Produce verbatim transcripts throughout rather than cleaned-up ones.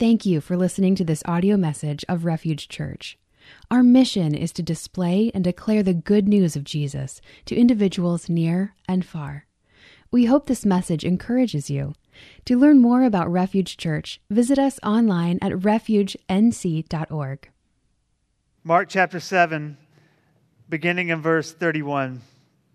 Thank you for listening to this audio message of Refuge Church. Our mission is to display and declare the good news of Jesus to individuals near and far. We hope this message encourages you. To learn more about Refuge Church, visit us online at refuge n c dot org. Mark chapter seven, beginning in verse thirty-one.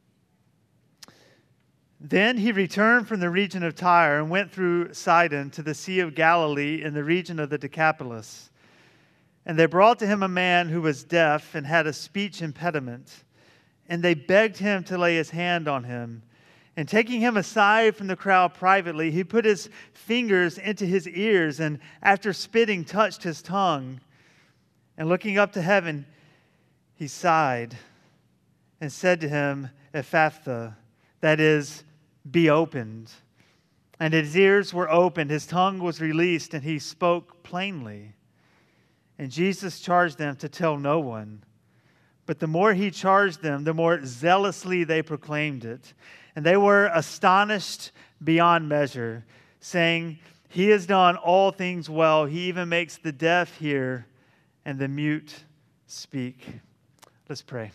Then he returned from the region of Tyre and went through Sidon to the Sea of Galilee in the region of the Decapolis. And they brought to him a man who was deaf and had a speech impediment. And they begged him to lay his hand on him. And taking him aside from the crowd privately, he put his fingers into his ears and after spitting touched his tongue. And looking up to heaven, he sighed and said to him, Ephphatha, that is, be opened. And his ears were opened, his tongue was released, and he spoke plainly. And Jesus charged them to tell no one. But the more he charged them, the more zealously they proclaimed it. And they were astonished beyond measure, saying, He has done all things well. He even makes the deaf hear and the mute speak. Let's pray.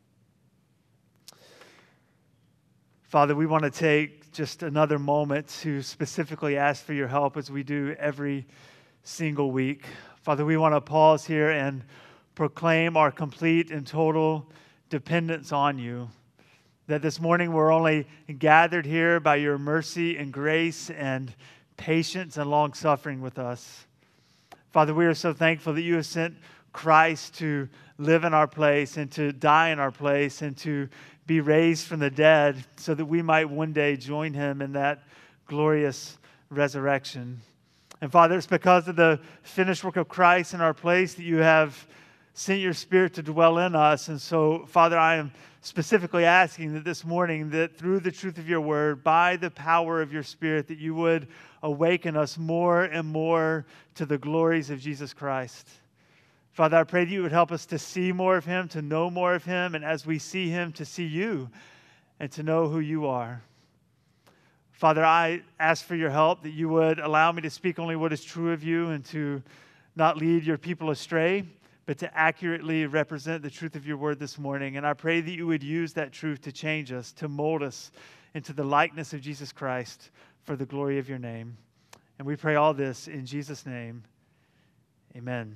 Father, we want to take just another moment to specifically ask for your help as we do every single week. Father, we want to pause here and proclaim our complete and total dependence on you. That this morning we're only gathered here by your mercy and grace and patience and long suffering with us. Father, we are so thankful that you have sent Christ to live in our place and to die in our place and to be raised from the dead so that we might one day join him in that glorious resurrection. And Father, it's because of the finished work of Christ in our place that you have sent your Spirit to dwell in us. And so, Father, I am specifically asking that this morning that through the truth of your word, by the power of your Spirit, that you would awaken us more and more to the glories of Jesus Christ. Father, I pray that you would help us to see more of him, to know more of him, and as we see him, to see you and to know who you are. Father, I ask for your help, that you would allow me to speak only what is true of you and to not lead your people astray, but to accurately represent the truth of your word this morning. And I pray that you would use that truth to change us, to mold us into the likeness of Jesus Christ for the glory of your name. And we pray all this in Jesus' name. Amen.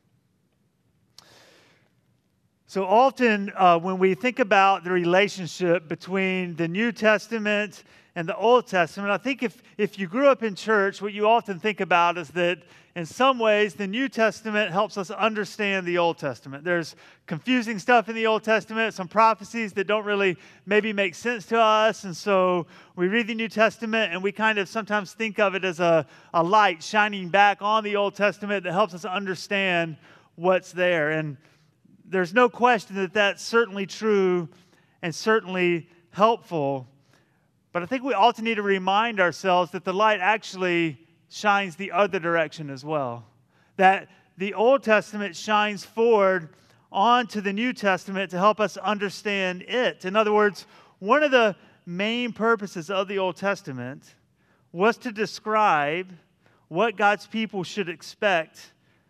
So often uh, when we think about the relationship between the New Testament and the Old Testament, I think if, if you grew up in church, what you often think about is that in some ways the New Testament helps us understand the Old Testament. There's confusing stuff in the Old Testament, some prophecies that don't really maybe make sense to us, and so we read the New Testament and we kind of sometimes think of it as a, a light shining back on the Old Testament that helps us understand what's there. And there's no question that that's certainly true and certainly helpful. But I think we also need to remind ourselves that the light actually shines the other direction as well. That the Old Testament shines forward onto the New Testament to help us understand it. In other words, one of the main purposes of the Old Testament was to describe what God's people should expect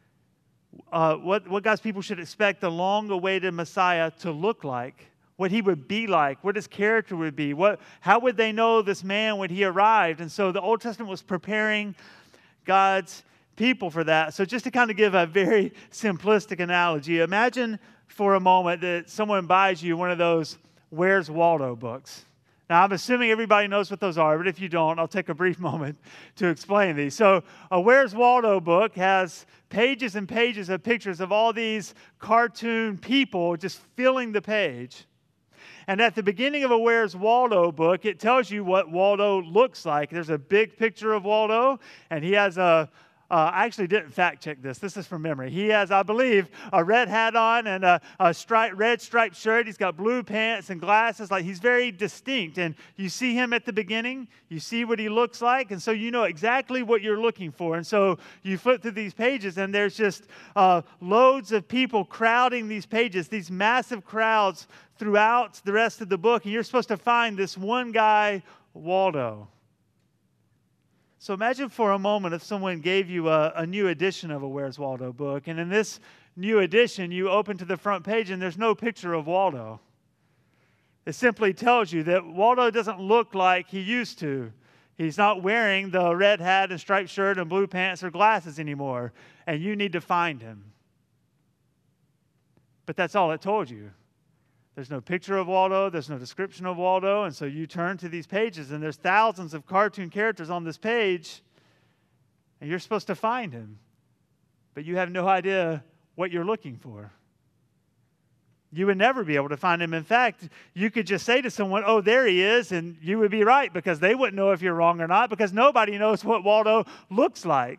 Uh, what, what God's people should expect the long-awaited Messiah to look like, what he would be like, what his character would be, what, how would they know this man when he arrived? And so the Old Testament was preparing God's people for that. So just to kind of give a very simplistic analogy, imagine for a moment that someone buys you one of those Where's Waldo books. Now, I'm assuming everybody knows what those are, but if you don't, I'll take a brief moment to explain these. So, a Where's Waldo book has pages and pages of pictures of all these cartoon people just filling the page. And at the beginning of a Where's Waldo book, it tells you what Waldo looks like. There's a big picture of Waldo, and he has a Uh, I actually didn't fact check this. This is from memory. He has, I believe, a red hat on and a, a stripe, red striped shirt. He's got blue pants and glasses. Like, he's very distinct. And you see him at the beginning. You see what he looks like. And so you know exactly what you're looking for. And so you flip through these pages, and there's just uh, loads of people crowding these pages, these massive crowds throughout the rest of the book. And you're supposed to find this one guy, Waldo. So imagine for a moment if someone gave you a, a new edition of a Where's Waldo book, and in this new edition, you open to the front page and there's no picture of Waldo. It simply tells you that Waldo doesn't look like he used to. He's not wearing the red hat and striped shirt and blue pants or glasses anymore, and you need to find him. But that's all it told you. There's no picture of Waldo, there's no description of Waldo, and so you turn to these pages, and there's thousands of cartoon characters on this page, and you're supposed to find him, but you have no idea what you're looking for. You would never be able to find him. In fact, you could just say to someone, oh, there he is, and you would be right, because they wouldn't know if you're wrong or not, because nobody knows what Waldo looks like.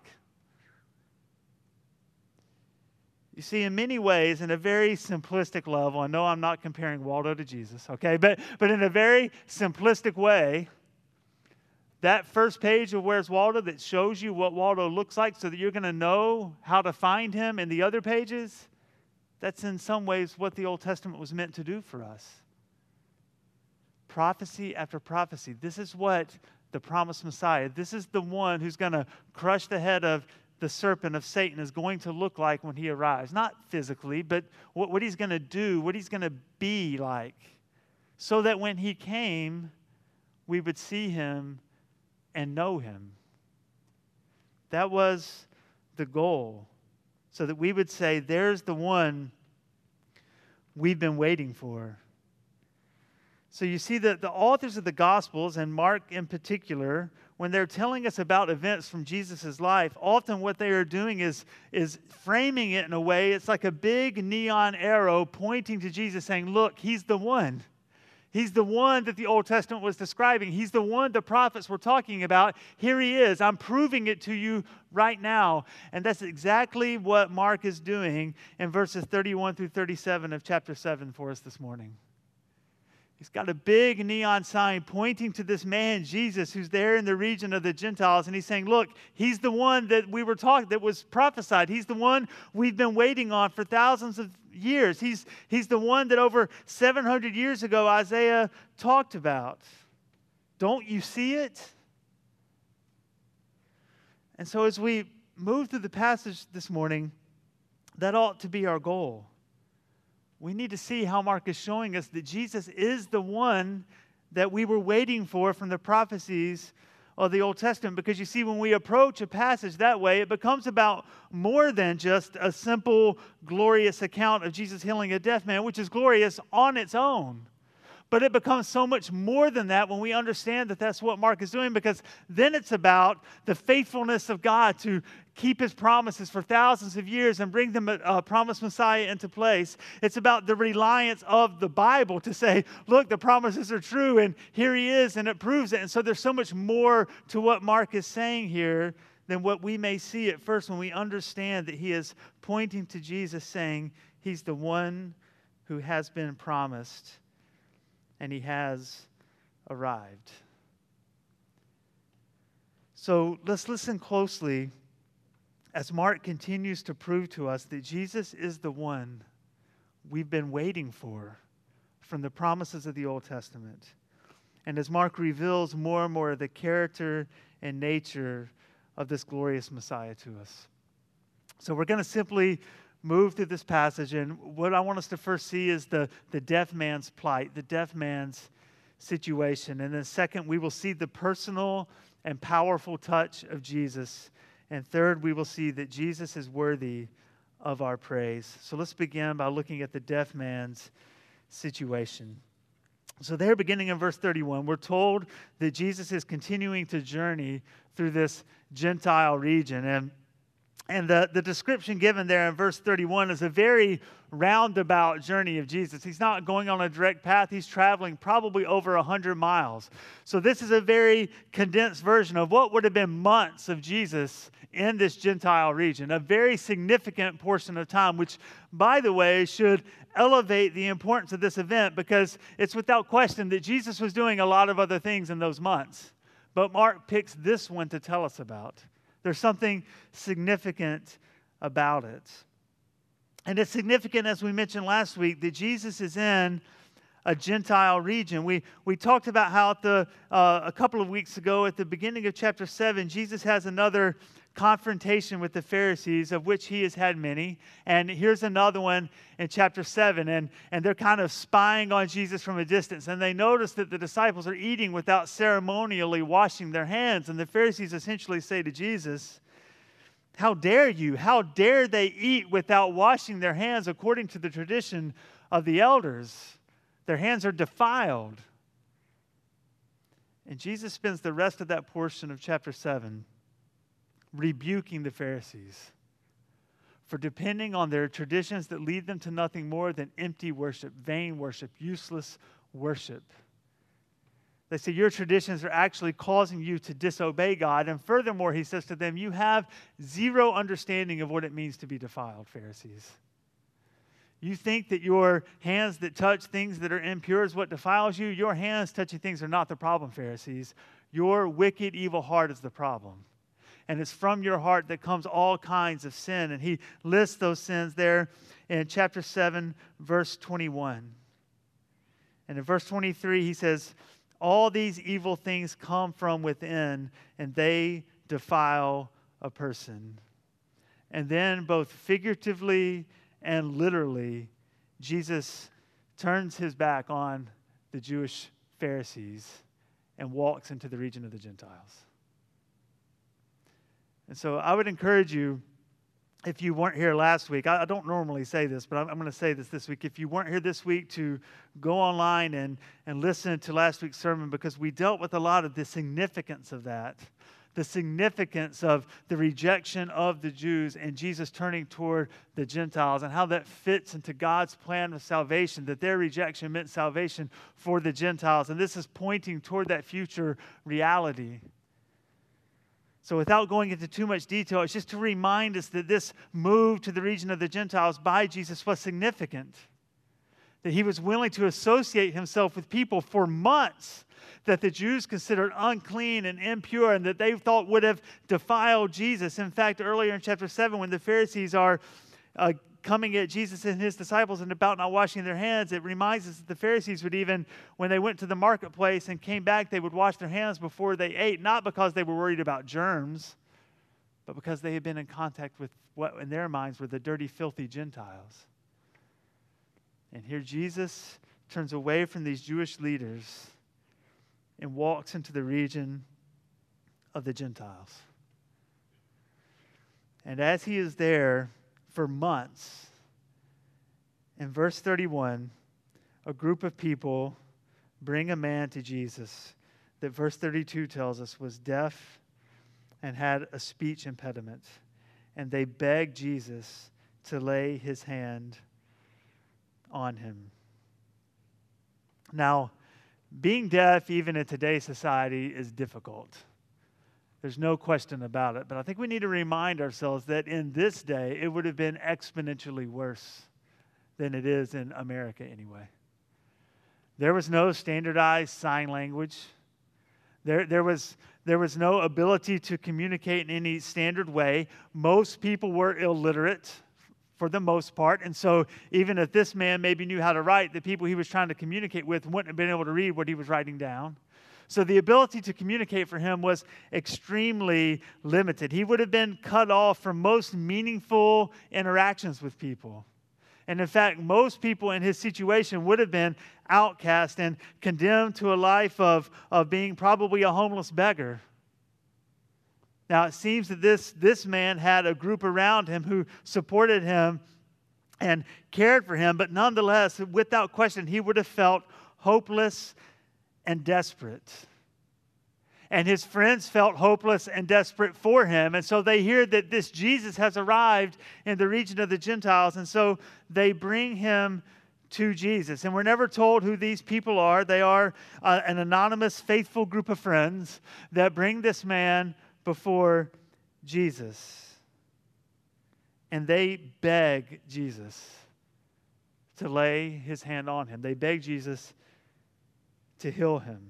You see, in many ways, in a very simplistic level, I know I'm not comparing Waldo to Jesus, okay? But, but in a very simplistic way, that first page of Where's Waldo that shows you what Waldo looks like so that you're going to know how to find him in the other pages, that's in some ways what the Old Testament was meant to do for us. Prophecy after prophecy. This is what the promised Messiah, this is the one who's going to crush the head of the serpent of Satan is going to look like when he arrives. Not physically, but what, what he's going to do, what he's going to be like. So that when he came, we would see him and know him. That was the goal. So that we would say, there's the one we've been waiting for. So you see that the authors of the Gospels, and Mark in particular, when they're telling us about events from Jesus' life, often what they are doing is, is framing it in a way, it's like a big neon arrow pointing to Jesus saying, look, he's the one. He's the one that the Old Testament was describing. He's the one the prophets were talking about. Here he is. I'm proving it to you right now. And that's exactly what Mark is doing in verses thirty-one through thirty-seven of chapter seven for us this morning. He's got a big neon sign pointing to this man, Jesus, who's there in the region of the Gentiles. And he's saying, look, he's the one that we were talking, that was prophesied. He's the one we've been waiting on for thousands of years. He's, he's the one that over seven hundred years ago Isaiah talked about. Don't you see it? And so as we move through the passage this morning, that ought to be our goal. We need to see how Mark is showing us that Jesus is the one that we were waiting for from the prophecies of the Old Testament. Because you see, when we approach a passage that way, it becomes about more than just a simple, glorious account of Jesus healing a deaf man, which is glorious on its own. But it becomes so much more than that when we understand that that's what Mark is doing, because then it's about the faithfulness of God to keep his promises for thousands of years and bring the uh, promised Messiah into place. It's about the reliance of the Bible to say, look, the promises are true, and here he is, and it proves it. And so there's so much more to what Mark is saying here than what we may see at first when we understand that he is pointing to Jesus, saying he's the one who has been promised. And he has arrived. So let's listen closely as Mark continues to prove to us that Jesus is the one we've been waiting for from the promises of the Old Testament. And as Mark reveals more and more of the character and nature of this glorious Messiah to us. So we're going to simply move through this passage, and what I want us to first see is the, the deaf man's plight, the deaf man's situation. And then second, we will see the personal and powerful touch of Jesus. And third, we will see that Jesus is worthy of our praise. So let's begin by looking at the deaf man's situation. So there, beginning in verse thirty-one, we're told that Jesus is continuing to journey through this Gentile region. And And the, the description given there in verse thirty-one is a very roundabout journey of Jesus. He's not going on a direct path. He's traveling probably over one hundred miles. So this is a very condensed version of what would have been months of Jesus in this Gentile region, a very significant portion of time, which, by the way, should elevate the importance of this event, because it's without question that Jesus was doing a lot of other things in those months. But Mark picks this one to tell us about. There's something significant about it. And it's significant, as we mentioned last week, that Jesus is in a Gentile region. We we talked about how at the, uh, a couple of weeks ago at the beginning of chapter seven, Jesus has another confrontation with the Pharisees, of which he has had many. And here's another one in chapter seven. And, and they're kind of spying on Jesus from a distance. And they notice that the disciples are eating without ceremonially washing their hands. And the Pharisees essentially say to Jesus, "How dare you? How dare they eat without washing their hands according to the tradition of the elders? Their hands are defiled." And Jesus spends the rest of that portion of chapter seven rebuking the Pharisees for depending on their traditions that lead them to nothing more than empty worship, vain worship, useless worship. They say, your traditions are actually causing you to disobey God. And furthermore, he says to them, you have zero understanding of what it means to be defiled, Pharisees. You think that your hands that touch things that are impure is what defiles you. Your hands touching things are not the problem, Pharisees. Your wicked, evil heart is the problem. And it's from your heart that comes all kinds of sin. And he lists those sins there in chapter seven, verse twenty-one. And in verse twenty-three, he says, all these evil things come from within, and they defile a person. And then both figuratively and literally, Jesus turns his back on the Jewish Pharisees and walks into the region of the Gentiles. And so I would encourage you, if you weren't here last week, I, I don't normally say this, but I'm, I'm going to say this this week. If you weren't here this week, to go online and, and listen to last week's sermon, because we dealt with a lot of the significance of that. The significance of the rejection of the Jews and Jesus turning toward the Gentiles, and how that fits into God's plan of salvation, that their rejection meant salvation for the Gentiles. And this is pointing toward that future reality. So without going into too much detail, it's just to remind us that this move to the region of the Gentiles by Jesus was significant. That he was willing to associate himself with people for months that the Jews considered unclean and impure, and that they thought would have defiled Jesus. In fact, earlier in chapter seven, when the Pharisees are uh, coming at Jesus and his disciples and about not washing their hands, it reminds us that the Pharisees would even, when they went to the marketplace and came back, they would wash their hands before they ate, not because they were worried about germs, but because they had been in contact with what in their minds were the dirty, filthy Gentiles. And here Jesus turns away from these Jewish leaders and walks into the region of the Gentiles. And as he is there for months, in verse thirty-one, a group of people bring a man to Jesus that verse thirty-two tells us was deaf and had a speech impediment. And they beg Jesus to lay his hand on him. Now, being deaf, even in today's society, is difficult. There's no question about it. But I think we need to remind ourselves that in this day, it would have been exponentially worse than it is in America anyway. There was no standardized sign language. There, there was, there was no ability to communicate in any standard way. Most people were illiterate for the most part. And so even if this man maybe knew how to write, the people he was trying to communicate with wouldn't have been able to read what he was writing down. So the ability to communicate for him was extremely limited. He would have been cut off from most meaningful interactions with people. And in fact, most people in his situation would have been outcast and condemned to a life of, of being probably a homeless beggar. Now, it seems that this, this man had a group around him who supported him and cared for him, but nonetheless, without question, he would have felt hopeless and desperate. And his friends felt hopeless and desperate for him. And so they hear that this Jesus has arrived in the region of the Gentiles, and so they bring him to Jesus. And we're never told who these people are. They are uh, an anonymous, faithful group of friends that bring this man before Jesus. And they beg Jesus to lay his hand on him. They beg Jesus to heal him.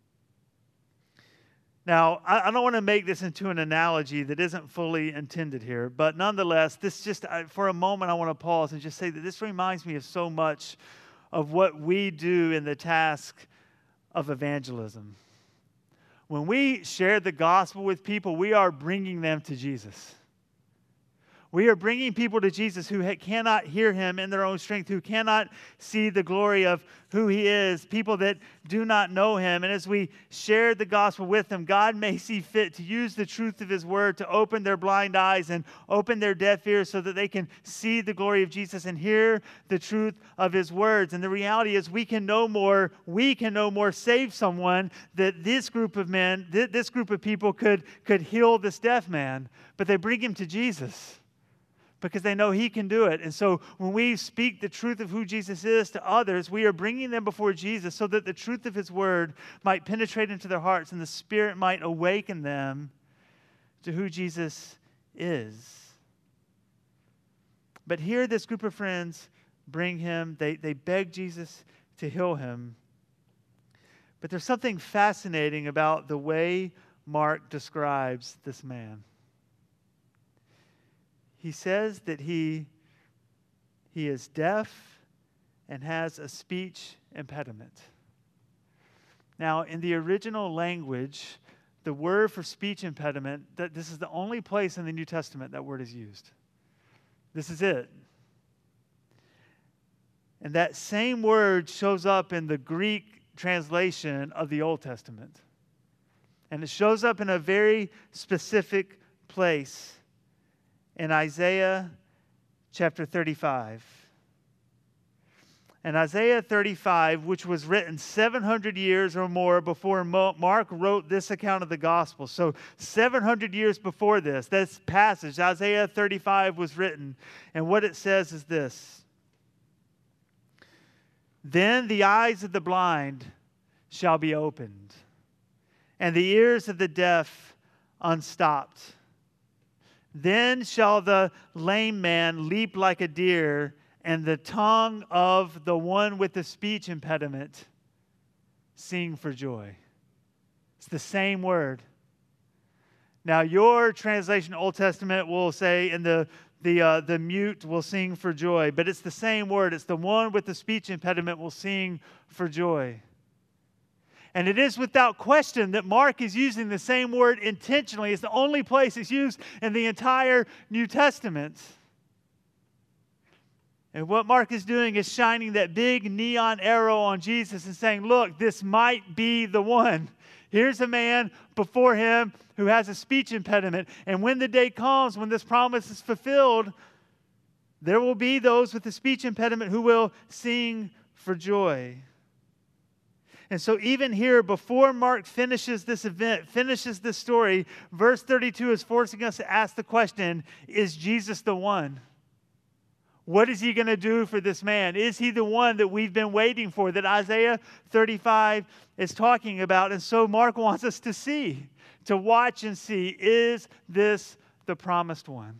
Now, I, I don't want to make this into an analogy that isn't fully intended here, but nonetheless, this just, I, for a moment, I want to pause and just say that this reminds me of so much of what we do in the task of evangelism. When we share the gospel with people, we are bringing them to Jesus. We are bringing people to Jesus who ha- cannot hear him in their own strength, who cannot see the glory of who he is, people that do not know him. And as we share the gospel with them, God may see fit to use the truth of his word to open their blind eyes and open their deaf ears so that they can see the glory of Jesus and hear the truth of his words. And the reality is we can no more, we can no more save someone that this group of men, th- this group of people could, could heal this deaf man, but they bring him to Jesus, because they know he can do it. And so when we speak the truth of who Jesus is to others, we are bringing them before Jesus so that the truth of his word might penetrate into their hearts and the Spirit might awaken them to who Jesus is. But here this group of friends bring him, they, they beg Jesus to heal him. But there's something fascinating about the way Mark describes this man. He says that he, he is deaf and has a speech impediment. Now, in the original language, the word for speech impediment, that this is the only place in the New Testament that word is used. This is it. And that same word shows up in the Greek translation of the Old Testament. And it shows up in a very specific place in Isaiah chapter thirty-five. And Isaiah thirty-five, which was written seven hundred years or more before Mark wrote this account of the gospel. So seven hundred years before this, this passage, Isaiah thirty-five was written. And what it says is this: "Then the eyes of the blind shall be opened, and the ears of the deaf unstopped. Then shall the lame man leap like a deer, and the tongue of the one with the speech impediment sing for joy." It's the same word. Now, your translation, Old Testament, will say, and the the uh, the mute will sing for joy, but it's the same word. It's the one with the speech impediment will sing for joy. And it is without question that Mark is using the same word intentionally. It's the only place it's used in the entire New Testament. And what Mark is doing is shining that big neon arrow on Jesus and saying, look, this might be the one. Here's a man before him who has a speech impediment. And when the day comes, when this promise is fulfilled, there will be those with a speech impediment who will sing for joy. And so even here, before Mark finishes this event, finishes this story, verse thirty-two is forcing us to ask the question, is Jesus the one? What is he going to do for this man? Is he the one that we've been waiting for, that Isaiah thirty-five is talking about? And so Mark wants us to see, to watch and see, is this the promised one?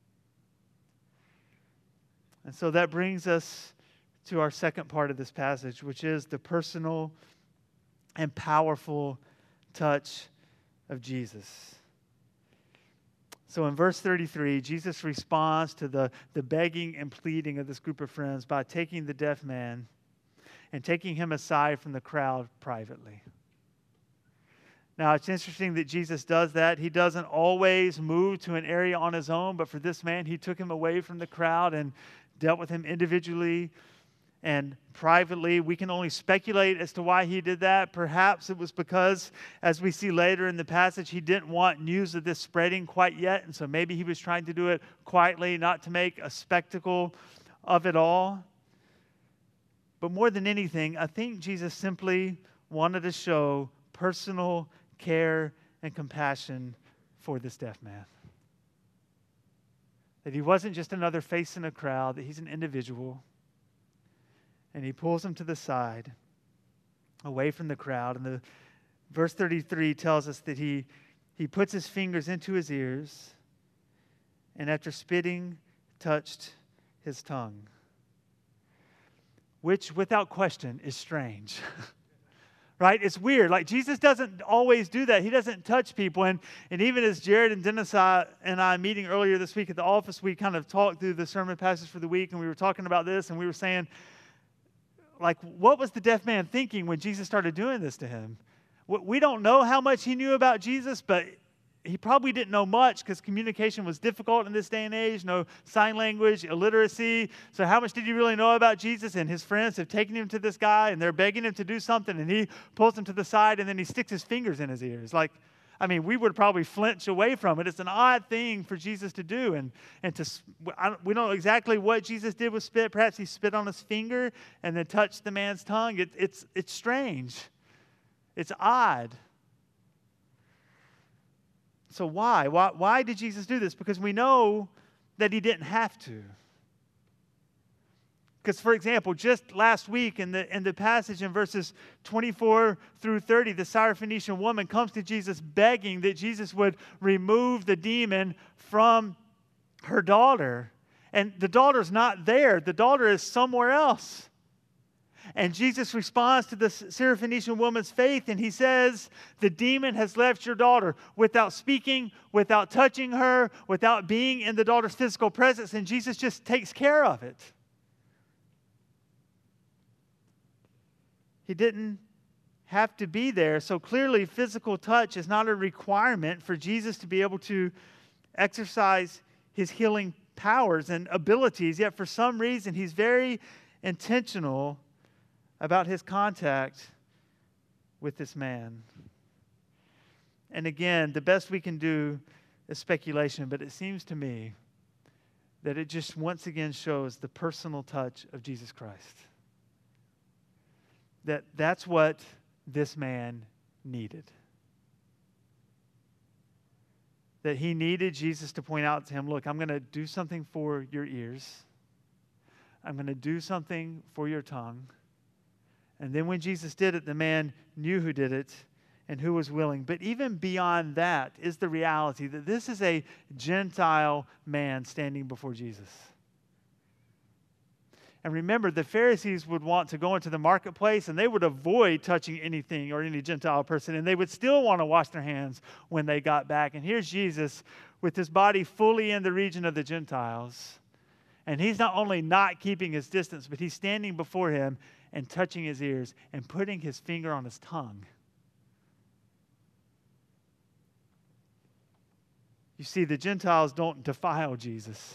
And so that brings us to our second part of this passage, which is the personal and powerful touch of Jesus. So in verse thirty-three, Jesus responds to the, the begging and pleading of this group of friends by taking the deaf man and taking him aside from the crowd privately. Now, it's interesting that Jesus does that. He doesn't always move to an area on his own, but for this man, he took him away from the crowd and dealt with him individually and privately. We can only speculate as to why he did that. Perhaps it was because, as we see later in the passage, he didn't want news of this spreading quite yet. And so maybe he was trying to do it quietly, not to make a spectacle of it all. But more than anything, I think Jesus simply wanted to show personal care and compassion for this deaf man. That he wasn't just another face in a crowd, that he's an individual. And he pulls him to the side, away from the crowd. And the verse thirty-three tells us that he, he puts his fingers into his ears, and after spitting, touched his tongue. Which, without question, is strange. Right? It's weird. Like, Jesus doesn't always do that. He doesn't touch people. And, and even as Jared and Dennis I, and I meeting earlier this week at the office, we kind of talked through the sermon passage for the week, and we were talking about this, and we were saying, like, what was the deaf man thinking when Jesus started doing this to him? We don't know how much he knew about Jesus, but he probably didn't know much because communication was difficult in this day and age. No sign language, illiteracy. So how much did he really know about Jesus? And his friends have taken him to this guy, and they're begging him to do something, and he pulls him to the side, and then he sticks his fingers in his ears. Like, I mean, we would probably flinch away from it. It's an odd thing for Jesus to do. And, and to I don't, we don't know exactly what Jesus did with spit. Perhaps he spit on his finger and then touched the man's tongue. It, it's, it's strange. It's odd. So why? why? Why did Jesus do this? Because we know that he didn't have to. Because, for example, just last week in the, in the passage in verses twenty-four through thirty, the Syrophoenician woman comes to Jesus begging that Jesus would remove the demon from her daughter. And the daughter's not there. The daughter is somewhere else. And Jesus responds to the Syrophoenician woman's faith, and he says, the demon has left your daughter, without speaking, without touching her, without being in the daughter's physical presence, and Jesus just takes care of it. He didn't have to be there, so clearly physical touch is not a requirement for Jesus to be able to exercise his healing powers and abilities, yet for some reason he's very intentional about his contact with this man. And again, the best we can do is speculation, but it seems to me that it just once again shows the personal touch of Jesus Christ. That that's what this man needed. That he needed Jesus to point out to him, look, I'm going to do something for your ears. I'm going to do something for your tongue. And then when Jesus did it, the man knew who did it and who was willing. But even beyond that is the reality that this is a Gentile man standing before Jesus. And remember, the Pharisees would want to go into the marketplace and they would avoid touching anything or any Gentile person. And they would still want to wash their hands when they got back. And here's Jesus with his body fully in the region of the Gentiles. And he's not only not keeping his distance, but he's standing before him and touching his ears and putting his finger on his tongue. You see, the Gentiles don't defile Jesus.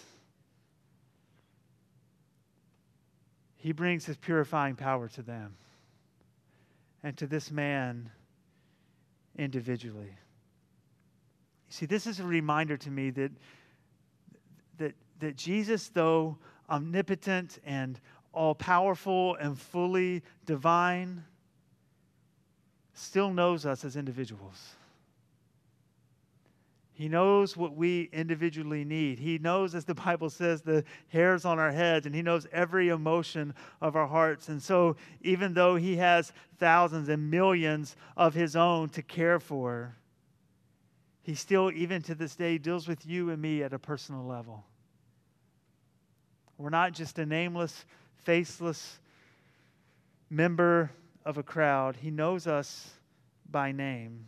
He brings his purifying power to them and to this man individually. You see, this is a reminder to me that, that, that Jesus, though omnipotent and all-powerful and fully divine, still knows us as individuals. He knows what we individually need. He knows, as the Bible says, the hairs on our heads, and he knows every emotion of our hearts. And so even though he has thousands and millions of his own to care for, he still, even to this day, deals with you and me at a personal level. We're not just a nameless, faceless member of a crowd. He knows us by name.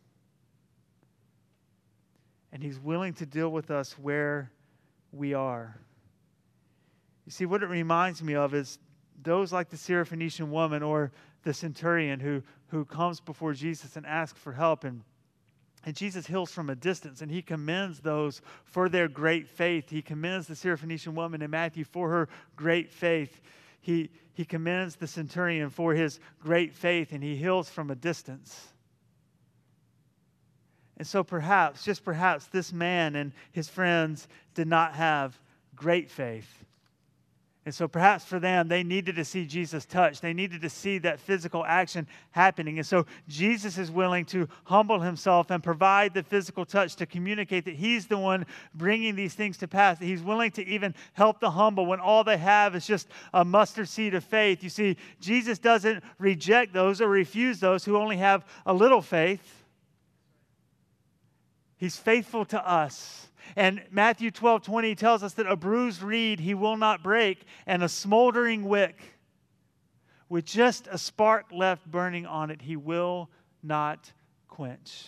And he's willing to deal with us where we are. You see, what it reminds me of is those like the Syrophoenician woman or the centurion who, who comes before Jesus and asks for help. And, and Jesus heals from a distance, and he commends those for their great faith. He commends the Syrophoenician woman in Matthew for her great faith. He, he commends the centurion for his great faith, and he heals from a distance. And so perhaps, just perhaps, this man and his friends did not have great faith. And so perhaps for them, they needed to see Jesus touch. They needed to see that physical action happening. And so Jesus is willing to humble himself and provide the physical touch to communicate that he's the one bringing these things to pass. That he's willing to even help the humble when all they have is just a mustard seed of faith. You see, Jesus doesn't reject those or refuse those who only have a little faith. He's faithful to us. And Matthew twelve twenty tells us that a bruised reed he will not break, and a smoldering wick with just a spark left burning on it he will not quench.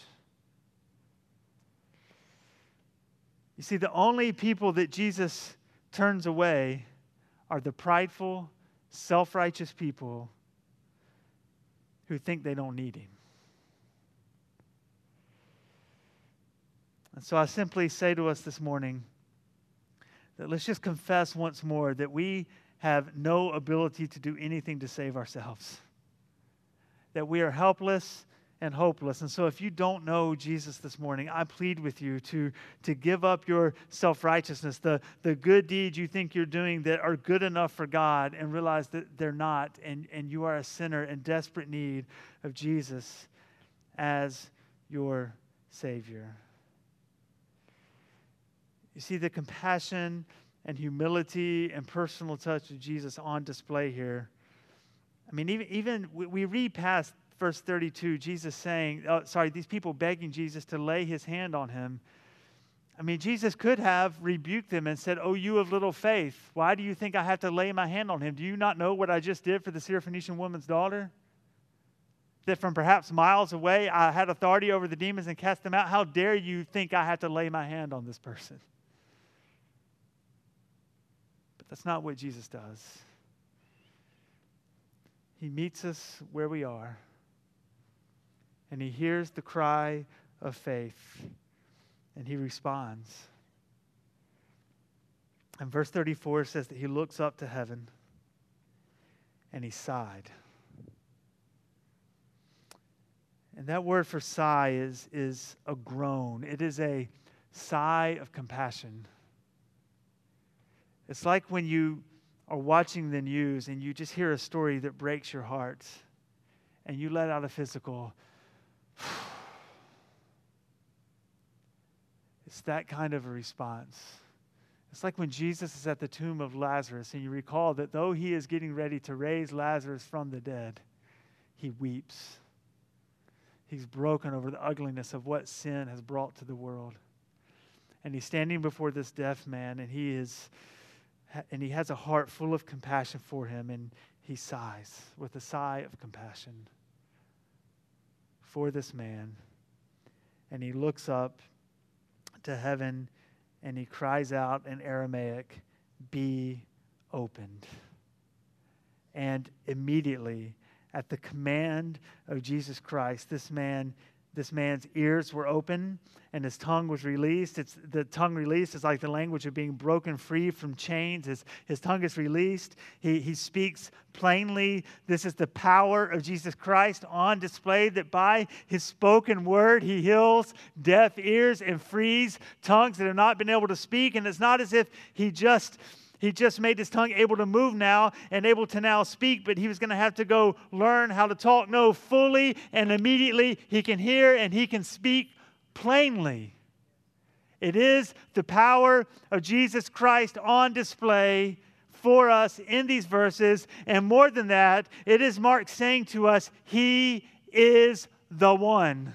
You see, the only people that Jesus turns away are the prideful, self-righteous people who think they don't need him. And so I simply say to us this morning that let's just confess once more that we have no ability to do anything to save ourselves, that we are helpless and hopeless. And so if you don't know Jesus this morning, I plead with you to, to give up your self-righteousness, the, the good deeds you think you're doing that are good enough for God, and realize that they're not, and, and you are a sinner in desperate need of Jesus as your Savior. You see the compassion and humility and personal touch of Jesus on display here. I mean, even, even we, we read past verse thirty-two, Jesus saying, oh, sorry, these people begging Jesus to lay his hand on him. I mean, Jesus could have rebuked them and said, oh, you of little faith, why do you think I have to lay my hand on him? Do you not know what I just did for the Syrophoenician woman's daughter? That from perhaps miles away, I had authority over the demons and cast them out. How dare you think I have to lay my hand on this person? But that's not what Jesus does. He meets us where we are. And he hears the cry of faith, and he responds. And verse thirty-four says that he looks up to heaven, and he sighed. And that word for sigh is, is a groan. It is a sigh of compassion. It's like when you are watching the news and you just hear a story that breaks your heart, and you let out a physical it's that kind of a response. It's like when Jesus is at the tomb of Lazarus, and you recall that though he is getting ready to raise Lazarus from the dead, he weeps. He's broken over the ugliness of what sin has brought to the world. And he's standing before this deaf man, and he is and he has a heart full of compassion for him, and he sighs with a sigh of compassion for this man. And he looks up to heaven, and he cries out in Aramaic, "Be opened." And immediately, at the command of Jesus Christ, this man, this man's ears were open, and his tongue was released. It's the tongue released is like the language of being broken free from chains. His, his tongue is released. He, he speaks plainly. This is the power of Jesus Christ on display, that by his spoken word, he heals deaf ears and frees tongues that have not been able to speak. And it's not as if he just... He just made his tongue able to move now and able to now speak, but he was going to have to go learn how to talk. No, fully and immediately he can hear and he can speak plainly. It is the power of Jesus Christ on display for us in these verses. And more than that, it is Mark saying to us, he is the one.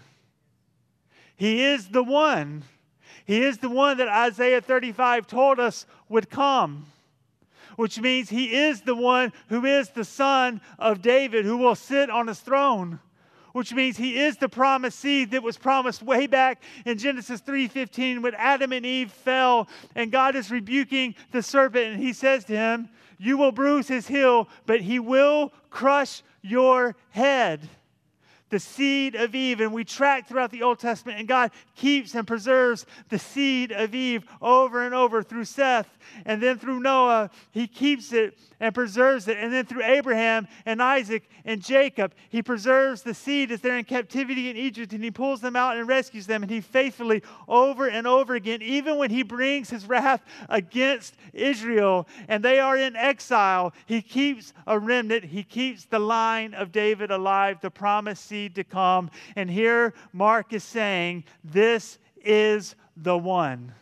He is the one. He is the one that Isaiah thirty-five told us would come, which means he is the one who is the son of David, who will sit on his throne, which means he is the promised seed that was promised way back in Genesis three fifteen when Adam and Eve fell, and God is rebuking the serpent, and he says to him, "You will bruise his heel, but he will crush your head." The seed of Eve. And we track throughout the Old Testament, and God keeps and preserves the seed of Eve over and over through Seth, and then through Noah. He keeps it and preserves it. And then through Abraham and Isaac and Jacob, he preserves the seed as they're in captivity in Egypt, and he pulls them out and rescues them. And he faithfully, over and over again, even when he brings his wrath against Israel and they are in exile, he keeps a remnant. He keeps the line of David alive, the promised seed to come. And here Mark is saying, this is the one.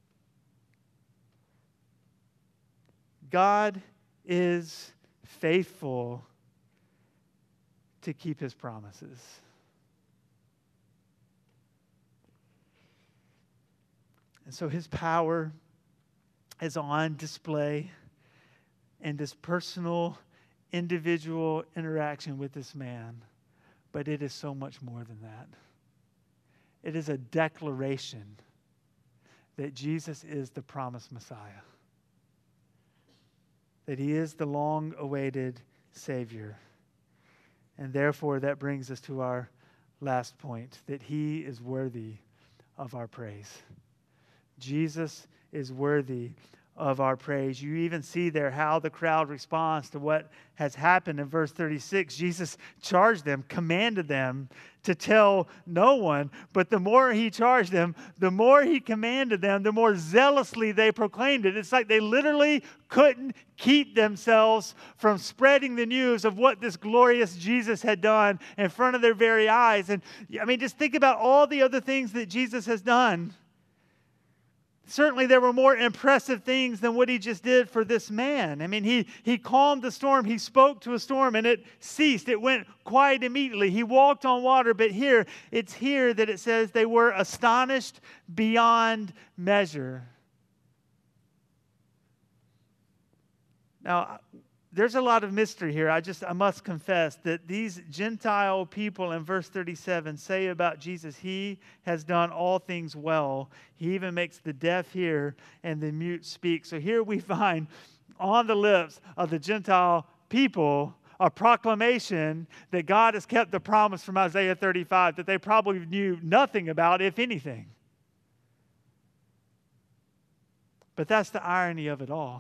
God is faithful to keep his promises. And so his power is on display in this personal, individual interaction with this man. But it is so much more than that. It is a declaration that Jesus is the promised Messiah. that he is the long-awaited Savior. And therefore, that brings us to our last point, that he is worthy of our praise. Jesus is worthy of our praise. You even see there how the crowd responds to what has happened in verse thirty-six. Jesus charged them, commanded them to tell no one, but the more he charged them, the more he commanded them, the more zealously they proclaimed it. It's like they literally couldn't keep themselves from spreading the news of what this glorious Jesus had done in front of their very eyes. And I mean, just think about all the other things that Jesus has done. Certainly there were more impressive things than what he just did for this man. I mean, he, he calmed the storm. He spoke to a storm and it ceased. It went quiet immediately. He walked on water. But here, it's here that it says they were astonished beyond measure. Now, there's a lot of mystery here. I just, I must confess that these Gentile people in verse thirty-seven say about Jesus, he has done all things well. He even makes the deaf hear and the mute speak. So here we find on the lips of the Gentile people a proclamation that God has kept the promise from Isaiah thirty-five that they probably knew nothing about, if anything. But that's the irony of it all.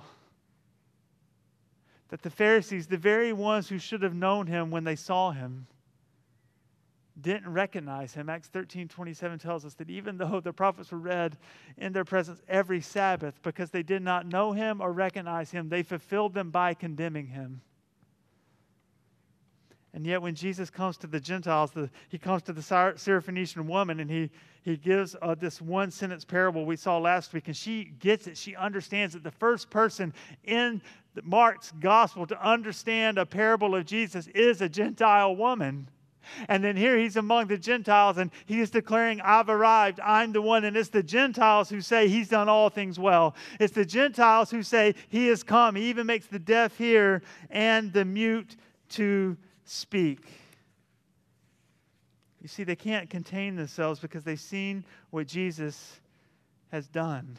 That the Pharisees, the very ones who should have known him when they saw him, didn't recognize him. Acts thirteen twenty-seven tells us that even though the prophets were read in their presence every Sabbath, because they did not know him or recognize him, they fulfilled them by condemning him. And yet when Jesus comes to the Gentiles, the, he comes to the Syrophoenician woman, and he, he gives uh, this one-sentence parable we saw last week, and she gets it. She understands that the first person in Mark's gospel to understand a parable of Jesus is a Gentile woman. And then here he's among the Gentiles, and he is declaring, I've arrived, I'm the one. And it's the Gentiles who say he's done all things well. It's the Gentiles who say he has come. He even makes the deaf hear and the mute to speak. You see, they can't contain themselves because they've seen what Jesus has done.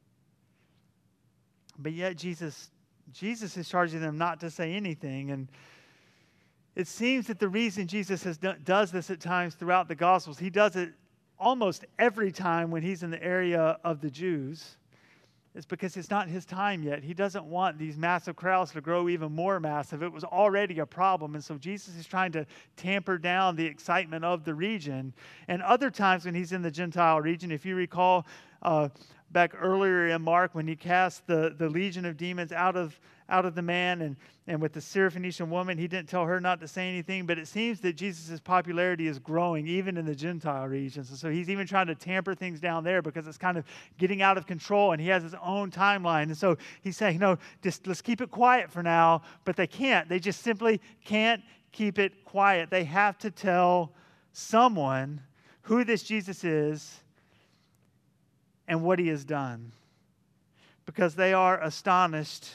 But yet Jesus, Jesus is charging them not to say anything. And it seems that the reason Jesus has done, does this at times throughout the Gospels, he does it almost every time when he's in the area of the Jews, is because it's not his time yet. He doesn't want these massive crowds to grow even more massive. It was already a problem. And so Jesus is trying to tamper down the excitement of the region. And other times when he's in the Gentile region, if you recall uh, back earlier in Mark when he cast the, the legion of demons out of out of the man, and, and with the Syrophoenician woman, he didn't tell her not to say anything, but it seems that Jesus' popularity is growing even in the Gentile regions. And so he's even trying to tamper things down there because it's kind of getting out of control, and he has his own timeline. And so he's saying, no, just let's keep it quiet for now, but they can't. They just simply can't keep it quiet. They have to tell someone who this Jesus is and what he has done, because they are astonished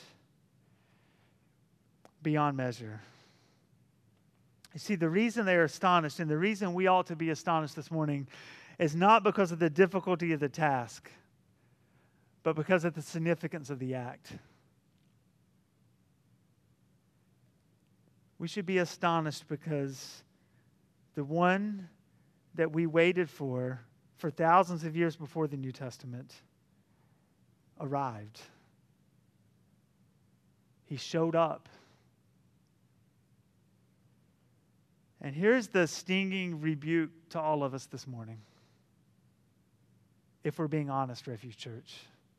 beyond measure. You see, the reason they are astonished, and the reason we ought to be astonished this morning, is not because of the difficulty of the task, but because of the significance of the act. We should be astonished because the one that we waited for for thousands of years before the New Testament arrived. He showed up. And here's the stinging rebuke to all of us this morning, if we're being honest, Refuge Church.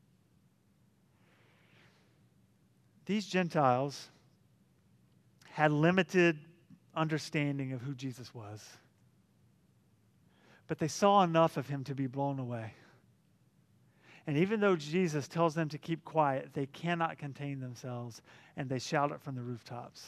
These Gentiles had limited understanding of who Jesus was, but they saw enough of him to be blown away. And even though Jesus tells them to keep quiet, they cannot contain themselves, and they shout it from the rooftops.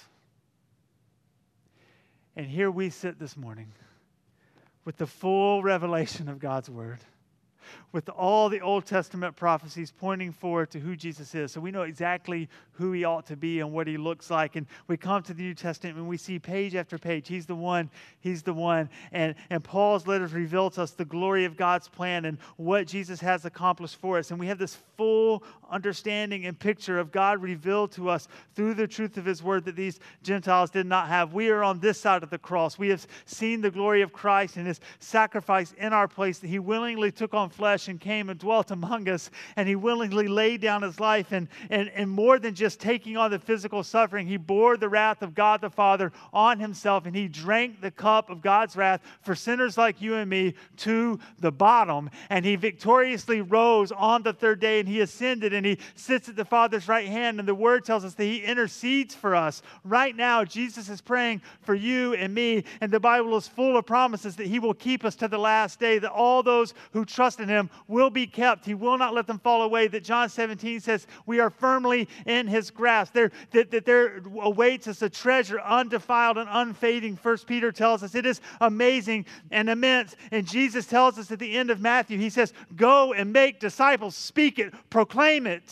And here we sit this morning with the full revelation of God's word, with all the Old Testament prophecies pointing forward to who Jesus is. So we know exactly who he ought to be and what he looks like. And we come to the New Testament and we see page after page, he's the one, he's the one. And, and Paul's letters reveal to us the glory of God's plan and what Jesus has accomplished for us. And we have this full understanding and picture of God revealed to us through the truth of his word that these Gentiles did not have. We are on this side of the cross. We have seen the glory of Christ and his sacrifice in our place, that he willingly took on flesh and came and dwelt among us, and he willingly laid down his life, and, and, and more than just taking on the physical suffering, he bore the wrath of God the Father on himself, and he drank the cup of God's wrath for sinners like you and me to the bottom, and he victoriously rose on the third day, and he ascended, and he sits at the Father's right hand, and the word tells us that he intercedes for us. Right now, Jesus is praying for you and me, and the Bible is full of promises that he will keep us to the last day, that all those who trust in him will be kept. He will not let them fall away, that John seventeen says we are firmly in his grasp. There, that, that there awaits us a treasure undefiled and unfading. First Peter tells us it is amazing and immense, and Jesus tells us at the end of Matthew, he says, go and make disciples, speak it, proclaim it.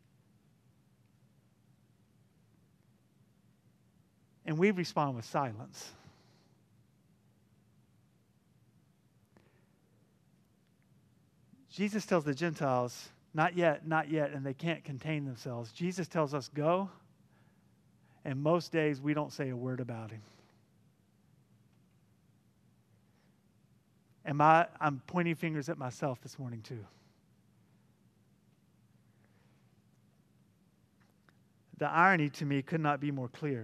And we respond with silence. Jesus tells the Gentiles, not yet, not yet, and they can't contain themselves. Jesus tells us, go, and most days we don't say a word about him. Am I, I'm pointing fingers at myself this morning too. The irony to me could not be more clear.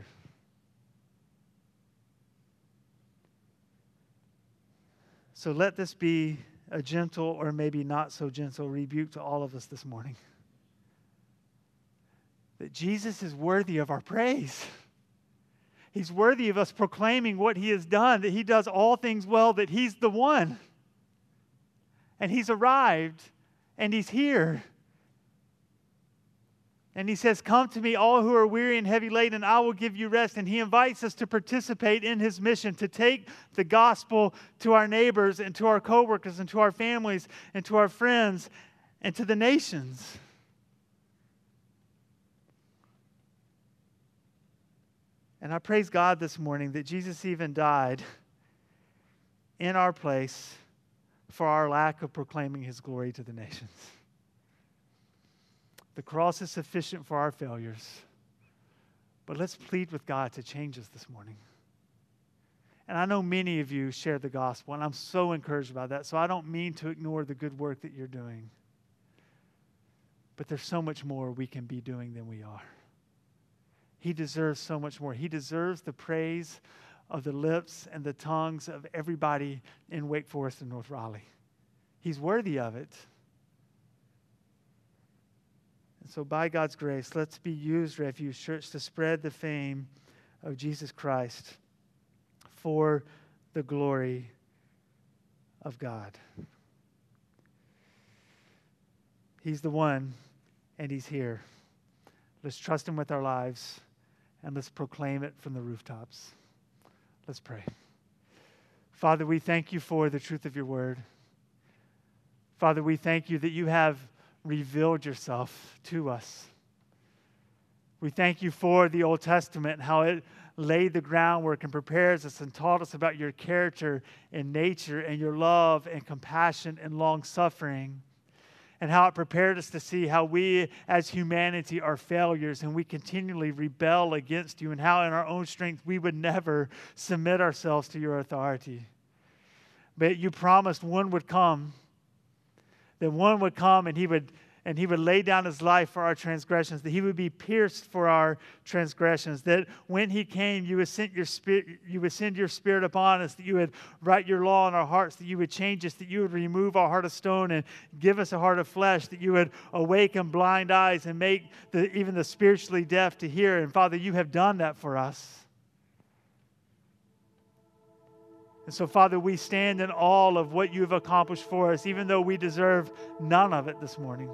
So let this be a gentle or maybe not so gentle rebuke to all of us this morning. That Jesus is worthy of our praise. He's worthy of us proclaiming what he has done, that he does all things well, that he's the one. And he's arrived, and he's here. And he says, come to me, all who are weary and heavy laden, and I will give you rest. And he invites us to participate in his mission, to take the gospel to our neighbors and to our coworkers and to our families and to our friends and to the nations. And I praise God this morning that Jesus even died in our place for our lack of proclaiming his glory to the nations. The cross is sufficient for our failures. But let's plead with God to change us this morning. And I know many of you share the gospel, and I'm so encouraged by that. So I don't mean to ignore the good work that you're doing. But there's so much more we can be doing than we are. He deserves so much more. He deserves the praise of the lips and the tongues of everybody in Wake Forest and North Raleigh. He's worthy of it. So by God's grace, let's be used, Refuge Church, to spread the fame of Jesus Christ for the glory of God. He's the one, and he's here. Let's trust him with our lives, and let's proclaim it from the rooftops. Let's pray. Father, we thank you for the truth of your word. Father, we thank you that you have revealed yourself to us. We thank you for the Old Testament and how it laid the groundwork and prepares us and taught us about your character and nature and your love and compassion and long-suffering, and how it prepared us to see how we as humanity are failures and we continually rebel against you, and how in our own strength we would never submit ourselves to your authority. But you promised one would come, that one would come and he would and he would lay down his life for our transgressions, that he would be pierced for our transgressions, that when he came, you would send your spirit, you would send your spirit upon us, that you would write your law in our hearts, that you would change us, that you would remove our heart of stone and give us a heart of flesh, that you would awaken blind eyes and make the, even the spiritually deaf to hear. And Father, you have done that for us. And so, Father, we stand in awe of what you have accomplished for us, even though we deserve none of it this morning.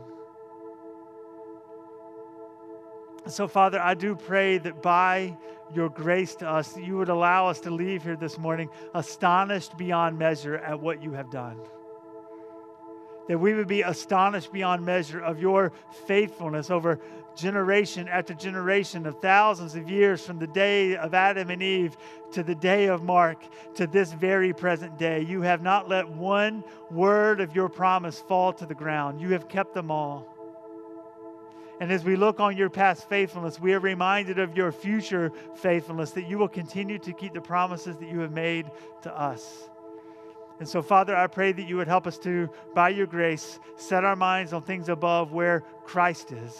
So, Father, I do pray that by your grace to us, that you would allow us to leave here this morning astonished beyond measure at what you have done. that we would be astonished beyond measure of your faithfulness over generation after generation of thousands of years, from the day of Adam and Eve to the day of Mark to this very present day. You have not let one word of your promise fall to the ground. You have kept them all. And as we look on your past faithfulness, we are reminded of your future faithfulness, that you will continue to keep the promises that you have made to us. And so, Father, I pray that you would help us to, by your grace, set our minds on things above where Christ is.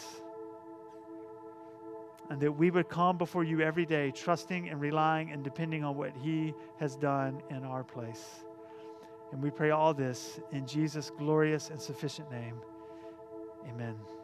And that we would come before you every day, trusting and relying and depending on what he has done in our place. And we pray all this in Jesus' glorious and sufficient name. Amen.